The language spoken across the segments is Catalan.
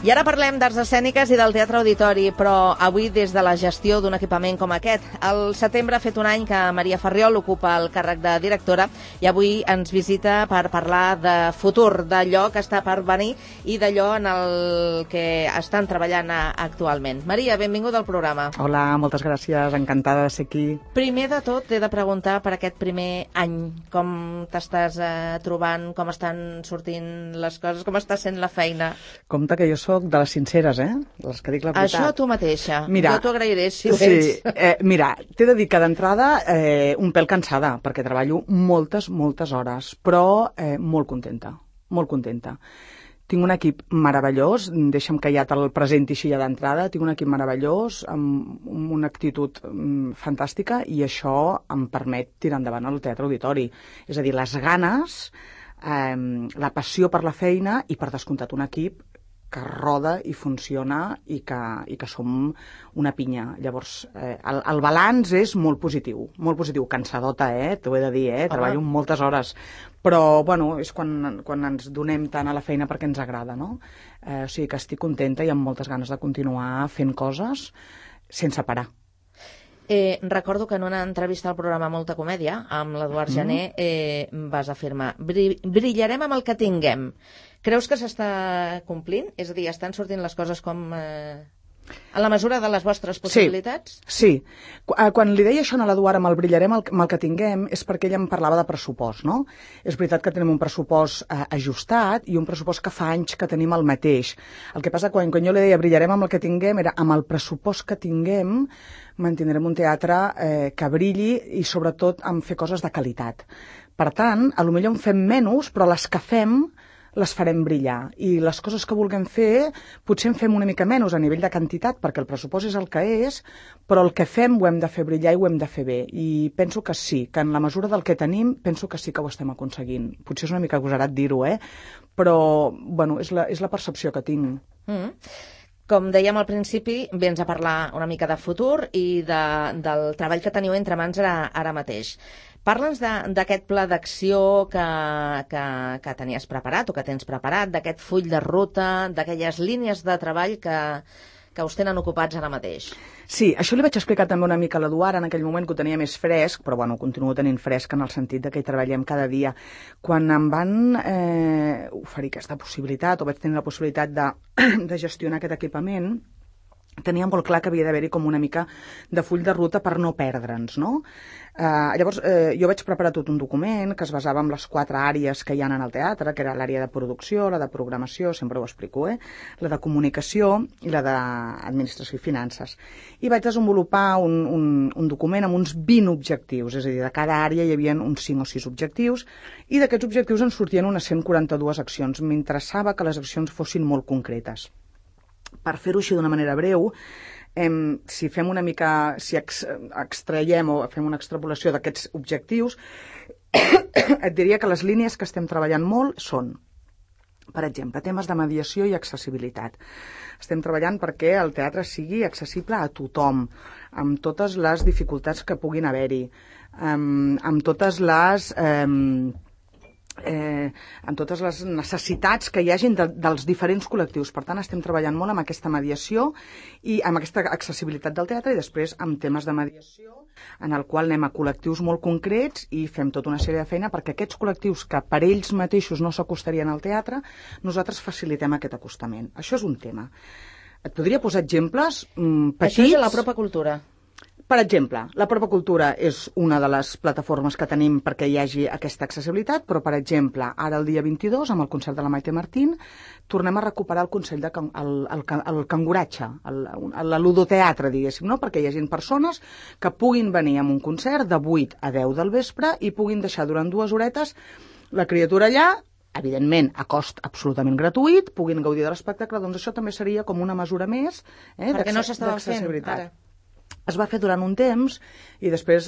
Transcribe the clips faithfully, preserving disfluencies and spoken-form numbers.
I ara parlem d'arts escèniques i del Teatre Auditori, però avui des de la gestió d'un equipament com aquest. Al setembre ha fet un any que Maria Farriol ocupa el càrrec de directora i avui ens visita per parlar de futur, d'allò que està per venir i d'allò en el que estan treballant actualment. Maria, benvinguda al programa. Hola, moltes gràcies, encantada de ser aquí. Primer de tot, t'he de preguntar per aquest primer any, com t'estàs eh, trobant, com estan sortint les coses, com està sent la feina? Compte que jo soc de les sinceres, eh? Les que dic la veritat. Això tu mateixa. Mira, jo t'ho agrairé, si ho sí, ets. Eh, mira, t'he de dir que d'entrada eh, un pèl cansada, perquè treballo moltes, moltes hores, però eh, molt contenta, molt contenta. Tinc un equip meravellós, deixa'm que ja te'l presenti així ja d'entrada, tinc un equip meravellós, amb una actitud um, fantàstica, i això em permet tirar endavant el Teatre Auditori. És a dir, les ganes, eh, la passió per la feina i, per descomptat, un equip que roda i funciona i que, i que som una pinya. Llavors, eh, el, el balanç és molt positiu, molt positiu, cansadota, eh? T'ho he de dir, eh? Treballo moltes hores, però, bueno, és quan, quan ens donem tant a la feina perquè ens agrada, no? Eh, o sigui que estic contenta i amb moltes ganes de continuar fent coses sense parar. Eh, recordo que en una entrevista al programa Molta Comèdia, amb l'Eduard mm. Gené, eh, vas afirmar: brillarem amb el que tinguem. Creus que s'està complint? És a dir, estan sortint les coses com... Eh, a la mesura de les vostres possibilitats? Sí, sí. Quan li deia això a l'Eduard amb el brillarem amb el que tinguem és perquè ell em parlava de pressupost, no? És veritat que tenim un pressupost eh, ajustat i un pressupost que fa anys que tenim el mateix. El que passa quan, quan jo li deia brillarem amb el que tinguem era amb el pressupost que tinguem mantindrem un teatre eh, que brilli i sobretot en fer coses de qualitat. Per tant, a lo millor en fem menys, però les que fem les farem brillar. I les coses que vulguem fer potser en fem una mica menys a nivell de quantitat, perquè el pressupost és el que és, però el que fem ho hem de fer brillar i ho hem de fer bé. I penso que sí, que en la mesura del que tenim, penso que sí que ho estem aconseguint. Potser és una mica agosarat dir-ho, eh? Però, bueno, és la, és la percepció que tinc. Mm. Com dèiem al principi, vens a parlar una mica de futur i de, del treball que teniu entre mans ara, ara mateix. Parla'ns d'aquest pla d'acció que, que, que tenies preparat o que tens preparat, d'aquest full de ruta, d'aquelles línies de treball que, que us tenen ocupats ara mateix. Sí, això li vaig explicar també una mica a l'Eduard en aquell moment que ho tenia més fresc, però bueno, continuo tenint fresc en el sentit de que hi treballem cada dia. Quan em van eh, oferir aquesta possibilitat, o vaig tenir la possibilitat de, de gestionar aquest equipament, tenia molt clar que havia d'haver-hi com una mica de full de ruta per no perdre'ns, no? Uh, llavors, eh, jo vaig preparar tot un document que es basava en les quatre àrees que hi ha en el teatre, que era l'àrea de producció, la de programació, sempre ho explico, eh? La de comunicació i la d'administració i finances. I vaig desenvolupar un, un, un document amb uns vint objectius, és a dir, de cada àrea hi havia uns cinc o sis objectius, i d'aquests objectius en sortien unes cent quaranta-dues accions. M'interessava que les accions fossin molt concretes. Per fer-ho així d'una manera breu, em, si fem una mica, si ex, extraiem o fem una extrapolació d'aquests objectius, et diria que les línies que estem treballant molt són, per exemple, temes de mediació i accessibilitat. Estem treballant perquè el teatre sigui accessible a tothom, amb totes les dificultats que puguin haver-hi, amb, amb totes les... Eh, Eh, amb totes les necessitats que hi hagin de, dels diferents col·lectius. Per tant, estem treballant molt amb aquesta mediació i amb aquesta accessibilitat del teatre i després amb temes de mediació en el qual anem a col·lectius molt concrets i fem tota una sèrie de feina perquè aquests col·lectius que per ells mateixos no s'acostarien al teatre, nosaltres facilitem aquest acostament. Això és un tema. Et podria posar exemples mmm, petits. Això és la pròpia cultura. Per exemple, la pròpia cultura és una de les plataformes que tenim perquè hi hagi aquesta accessibilitat, però, per exemple, ara el dia vint-i-dos, amb el concert de la Maite Martín, tornem a recuperar el consell de can, el, el, el canguratge, el, el ludoteatre, diguéssim, no? Perquè hi hagi persones que puguin venir a un concert de vuit a deu del vespre i puguin deixar durant dues horetes la criatura allà, evidentment a cost absolutament gratuït, puguin gaudir de l'espectacle. Doncs això també seria com una mesura més eh, perquè no s'estava fent ara. Es va fer durant un temps i després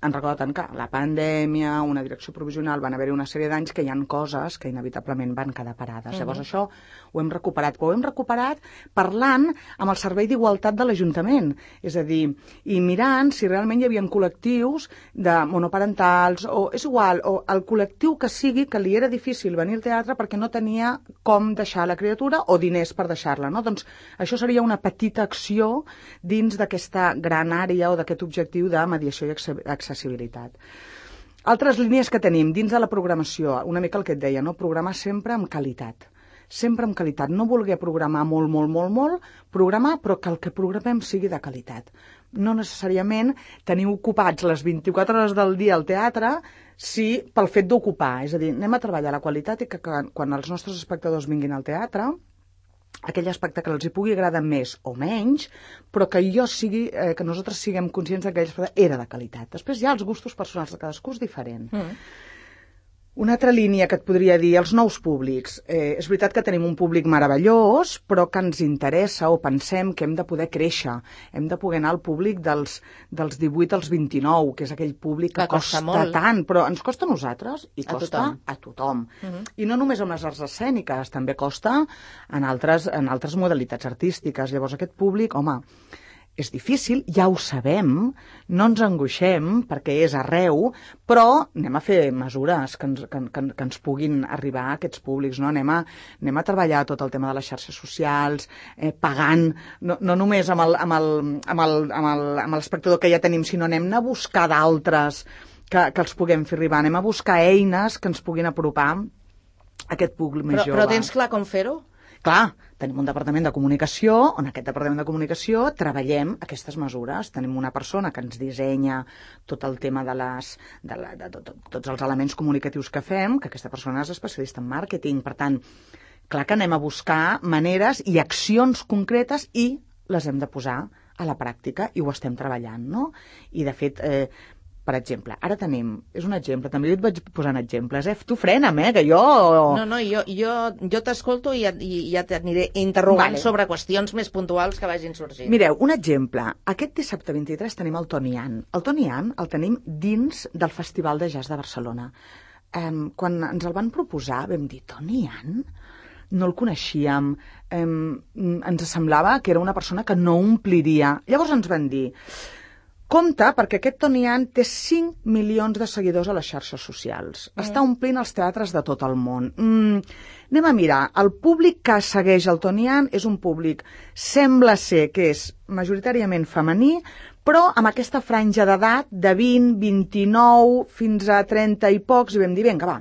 en recordo tant que la pandèmia, una direcció provisional, van haver-hi una sèrie d'anys que hi ha coses que inevitablement van quedar parades. Uh-huh. Llavors això ho hem recuperat, però ho hem recuperat parlant amb el Servei d'Igualtat de l'Ajuntament, és a dir, i mirant si realment hi havia col·lectius de monoparentals, o és igual, o el col·lectiu que sigui que li era difícil venir al teatre perquè no tenia com deixar la criatura o diners per deixar-la, no? Doncs això seria una petita acció dins d'aquesta gran àrea o d'aquest objectiu de mediació i accessibilitat. Altres línies que tenim dins de la programació, una mica el que et deia, no? Programar sempre amb qualitat. Sempre amb qualitat. No voler programar molt, molt, molt, molt, programar, però que el que programem sigui de qualitat. No necessàriament tenir ocupats les vint-i-quatre hores del dia al teatre si pel fet d'ocupar. És a dir, anem a treballar la qualitat i que quan els nostres espectadors vinguin al teatre, aquell espectacle els hi pugui agradar més o menys, però que jo sigui, eh, que nosaltres siguem conscients que aquell espectacle era de qualitat. Després hi ha els gustos personals de cadascú és diferent. Mm. Una altra línia que et podria dir, els nous públics. Eh, és veritat que tenim un públic meravellós, però que ens interessa o pensem que hem de poder créixer. Hem de poder anar al públic dels, dels divuit als vint-i-nou, que és aquell públic que, que costa, costa tant, però ens costa a nosaltres i a costa tothom. a tothom. Uh-huh. I no només amb les arts escèniques, també costa en altres, en altres modalitats artístiques. Llavors aquest públic, home, és difícil, ja ho sabem, no ens angoixem perquè és arreu, però anem a fer mesures que ens, que, que, que ens puguin arribar a aquests públics, no? Anem a, anem a treballar tot el tema de les xarxes socials, eh, pagant, no, no només amb el, amb, el, amb, el, amb, el, amb l'espectador que ja tenim, sinó anem a buscar d'altres que, que els puguem fer arribar, anem a buscar eines que ens puguin apropar a aquest públic més però, jove. Però tens clar com fer-ho? Clar, tenim un departament de comunicació, on aquest departament de comunicació treballem aquestes mesures. Tenim una persona que ens dissenya tot el tema de, les, de, la, de, de, de tots els elements comunicatius que fem, que aquesta persona és especialista en màrqueting. Per tant, clar que anem a buscar maneres i accions concretes i les hem de posar a la pràctica i ho estem treballant, no? I, de fet, eh, per exemple, ara tenim, és un exemple, també jo et vaig posant exemples, eh? Tu frena'm, eh, que jo... No, no, jo, jo, jo t'escolto i ja, i ja t'aniré interrogant vale. sobre qüestions més puntuals que vagin sorgint. Mireu, un exemple. Aquest dissabte vint-i-tres tenim el Tony Ann. El Tony Ann el tenim dins del Festival de Jazz de Barcelona. Um, quan ens el van proposar vam dir, Tony Ann? No el coneixíem, um, ens semblava que era una persona que no ompliria. Llavors ens van dir... Compte, perquè aquest Tony Ann té cinc milions de seguidors a les xarxes socials. Mm. Està omplint els teatres de tot el món. Mm, anem a mirar. El públic que segueix el Tony Ann és un públic, sembla ser que és majoritàriament femení, però amb aquesta franja d'edat de vint, vint-i-nou, fins a trenta i pocs, i vam dir, vinga, va,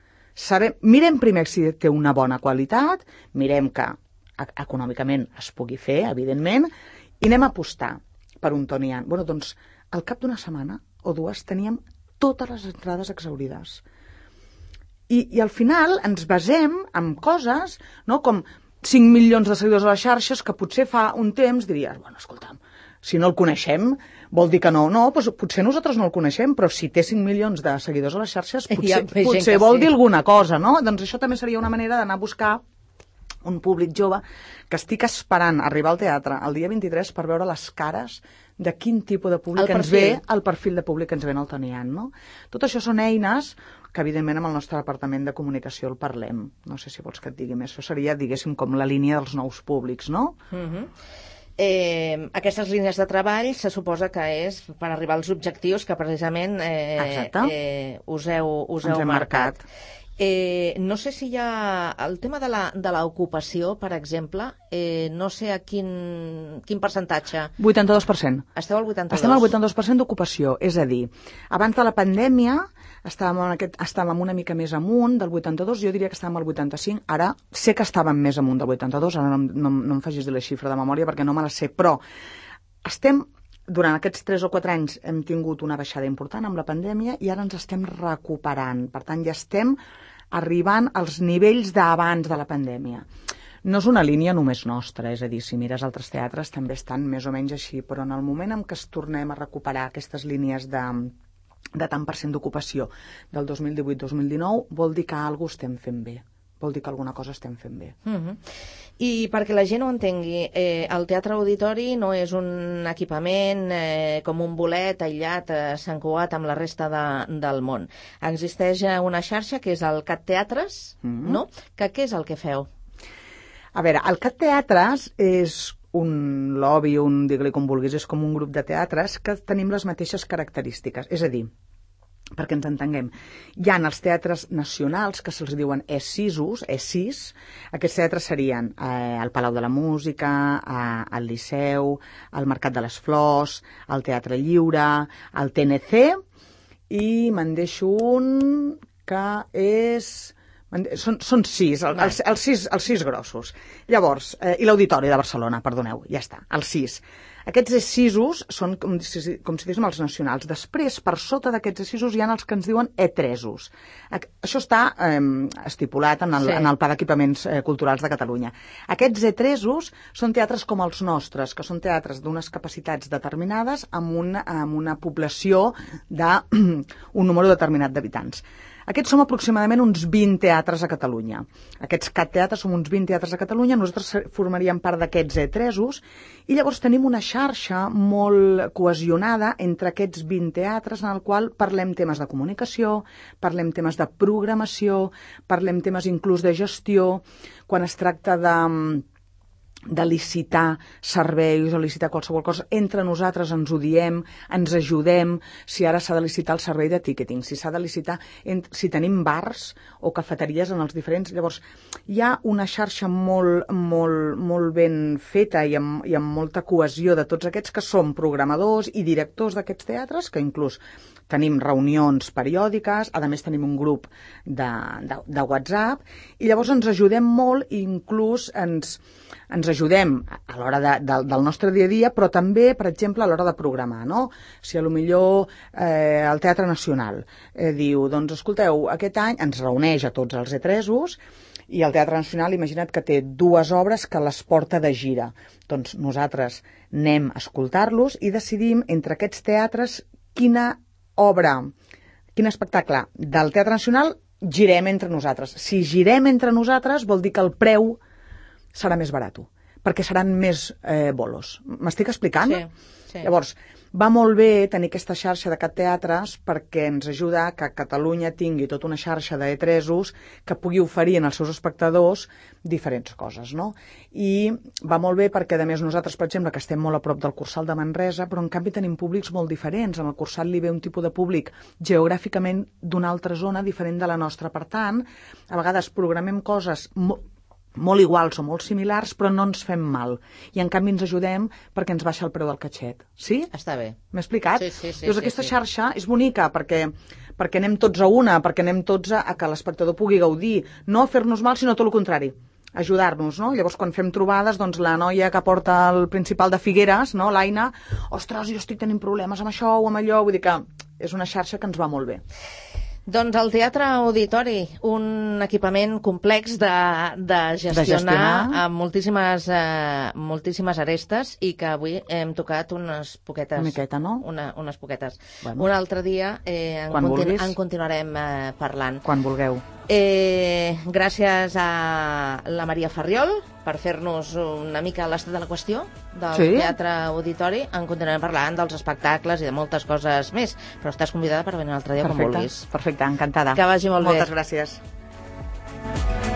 sabem, mirem primer si té una bona qualitat, mirem que econòmicament es pugui fer, evidentment, i anem a apostar per un Tony Ann. Bueno, doncs, al cap d'una setmana o dues teníem totes les entrades exaurides. I, i al final ens basem en coses, no?, com cinc milions de seguidors a les xarxes, que potser fa un temps diries, bueno, escolta'm, si no el coneixem, vol dir que no. No, doncs potser nosaltres no el coneixem, però si té cinc milions de seguidors a les xarxes, potser, potser vol sí. dir alguna cosa, no? Doncs això també seria una manera d'anar a buscar un públic jove que estic esperant arribar al teatre el dia vint-i-tres per veure les cares de quin tipus de públic ens ve, el perfil de públic que ens ve en el Tony Ann, no? Tot això són eines que, evidentment, amb el nostre departament de comunicació el parlem. No sé si vols que et digui més. Això seria, diguéssim, com la línia dels nous públics, no? Uh-huh. Eh, aquestes línies de treball se suposa que és per arribar als objectius que precisament eh, eh, us heu, us heu marcat. marcat. Eh, no sé si hi ha el tema de la, de l'ocupació, per exemple, eh, no sé a quin, quin percentatge. vuitanta-dos per cent. Esteu al vuitanta-dos? Estem al vuitanta-dos per cent d'ocupació, és a dir, abans de la pandèmia estàvem, en aquest, estàvem una mica més amunt del vuitanta-dos, jo diria que estàvem al vuitanta-cinc, ara sé que estàvem més amunt del vuitanta-dos, ara no, no, no em facis dir la xifra de memòria perquè no me la sé, però estem... Durant aquests tres o quatre anys hem tingut una baixada important amb la pandèmia i ara ens estem recuperant. Per tant, ja estem arribant als nivells d'abans de la pandèmia. No és una línia només nostra, és a dir, si mires altres teatres també estan més o menys així, però en el moment en què es tornem a recuperar aquestes línies de, de tant per cent d'ocupació del dos mil divuit dos mil dinou, vol dir que alguna cosa estem fent bé. vol dir que alguna cosa estem fent bé. Uh-huh. I perquè la gent ho entengui, eh, el Teatre Auditori no és un equipament eh, com un bolet aïllat, eh, Sant Cugat amb la resta de, del món. Existeix una xarxa que és el Cat Teatres, uh-huh. no? Que què és el que feu? A veure, el Cat Teatres és un lobby, un, digue-li com vulguis, és com un grup de teatres que tenim les mateixes característiques. És a dir, perquè ens entenguem, hi ha els teatres nacionals que se'ls diuen E sis, E sis. Aquests teatres serien eh, el Palau de la Música, eh, el Liceu, el Mercat de les Flors, el Teatre Lliure, el T N C, i me'n deixo un que és... Són, són sis, el, els, els, sis, els sis grossos. Llavors, eh, i l'Auditori de Barcelona, perdoneu, ja està, els sis. Aquests E sisos són, com si, com si diguéssim, els nacionals. Després, per sota d'aquests E sisos, hi ha els que ens diuen E tresos. Això està eh, estipulat en el, sí. en el Pla d'Equipaments eh, Culturals de Catalunya. Aquests E tresos són teatres com els nostres, que són teatres d'unes capacitats determinades amb una, amb una població d'un número determinat d'habitants. Aquests som aproximadament uns vint teatres a Catalunya. Aquests Cat Teatres som uns vint teatres a Catalunya, nosaltres formaríem part d'aquests E tresos, i llavors tenim una xarxa molt cohesionada entre aquests vint teatres en el qual parlem temes de comunicació, parlem temes de programació, parlem temes inclús de gestió, quan es tracta de... de licitar serveis o licitar qualsevol cosa, entre nosaltres ens ho diem, ens ajudem, si ara s'ha de licitar el servei de ticketing, si s'ha de licitar, si tenim bars o cafeteries en els diferents... Llavors, hi ha una xarxa molt, molt, molt ben feta i amb, i amb molta cohesió de tots aquests que som programadors i directors d'aquests teatres, que inclús tenim reunions periòdiques, a més tenim un grup de, de, de WhatsApp, i llavors ens ajudem molt i inclús ens, ens ajudem a l'hora de, de, del nostre dia a dia, però també, per exemple, a l'hora de programar, no? Si a lo millor eh, el Teatre Nacional eh, diu, doncs escolteu, aquest any ens reuneix a tots els E tresos i el Teatre Nacional, imagina't que té dues obres que les porta de gira. Doncs nosaltres anem a escoltar-los i decidim entre aquests teatres quina obra, quin espectacle del Teatre Nacional girem entre nosaltres. Si girem entre nosaltres vol dir que el preu serà més barat, perquè seran més eh, bolos. M'estic explicant? Sí, sí. Llavors, va molt bé tenir aquesta xarxa de Cat Teatres perquè ens ajuda que Catalunya tingui tota una xarxa d'E tresos que pugui oferir als seus espectadors diferents coses, no? I va molt bé perquè, a més, nosaltres, per exemple, que estem molt a prop del Cursal de Manresa, però en canvi tenim públics molt diferents. En el Cursal li ve un tipus de públic geogràficament d'una altra zona diferent de la nostra. Per tant, a vegades programem coses molt molt iguals o molt similars, però no ens fem mal. I, en canvi, ens ajudem perquè ens baixa el preu del catxet. Sí? Està bé. M'he explicat? Sí, sí, sí. Llavors, sí, aquesta sí. xarxa és bonica perquè, perquè anem tots a una, perquè anem tots a, a que l'espectador pugui gaudir. No a fer-nos mal, sinó tot el contrari. Ajudar-nos, no? Llavors, quan fem trobades, doncs la noia que porta el principal de Figueres, no?, l'Aina, ostres, jo estic tenint problemes amb això o amb allò, vull dir que és una xarxa que ens va molt bé. Doncs el Teatre Auditori, un equipament complex de, de, gestionar, de gestionar amb moltíssimes, eh, moltíssimes arestes i que avui hem tocat unes poquetes. Una miqueta, no? Una, unes poquetes. Bueno. Un altre dia eh, en, continu en continuarem eh, parlant. Quan vulgueu. Eh, gràcies a la Maria Farriol per fer-nos una mica l'estat de la qüestió del sí? Teatre Auditori. En continuarem parlant dels espectacles i de moltes coses més, però estàs convidada per venir un altre dia. Perfecte, com vulguis. Perfecte, encantada. Que vagi molt Moltes bé. Moltes gràcies.